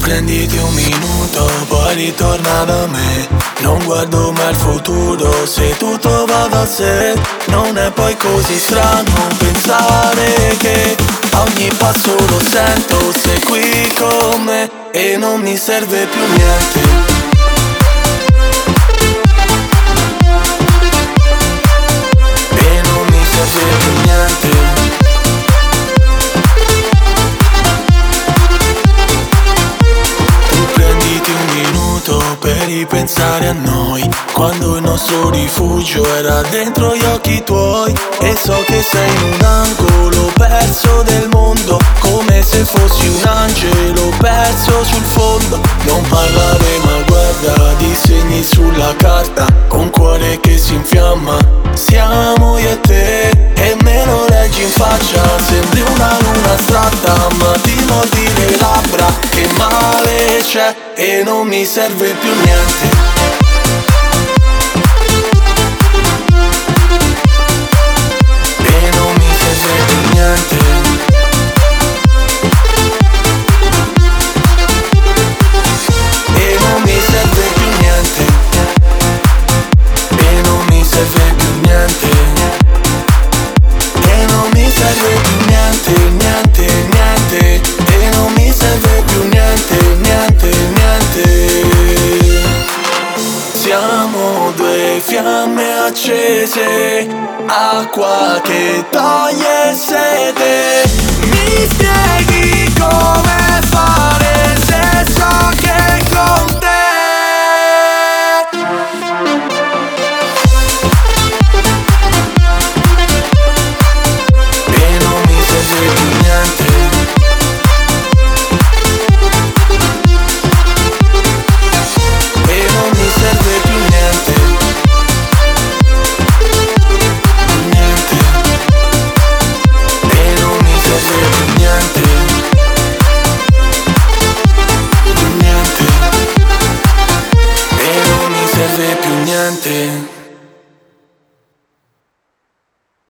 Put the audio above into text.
prenditi un minuto, poi ritorna da me. Non guardo mai il futuro, se tutto va da sé. Non è poi così strano pensare che a ogni passo lo sento, sei qui con me e non mi serve più niente. Per ripensare a noi, quando il nostro rifugio era dentro gli occhi tuoi. E so che sei in un angolo perso del mondo, come se fossi un angelo perso sul fondo. Non parlare ma guarda, disegni sulla carta, con cuore che si infiamma. Siamo io e te, e me lo leggi in faccia. Sembri una luna astratta, ma ti mordi le labbra. Che male c'è e non mi serve più niente. E non mi serve più niente. E non mi serve più niente. E non mi serve più niente. E non mi serve più niente, niente, niente. E non mi serve più niente, niente, niente. Siamo due fiamme accese, acqua che toglie sete. Mi spieghi come fare se so che con te e non mi serve più niente. E non mi serve più niente. Niente. E non mi serve più niente. Niente. E non mi serve più niente.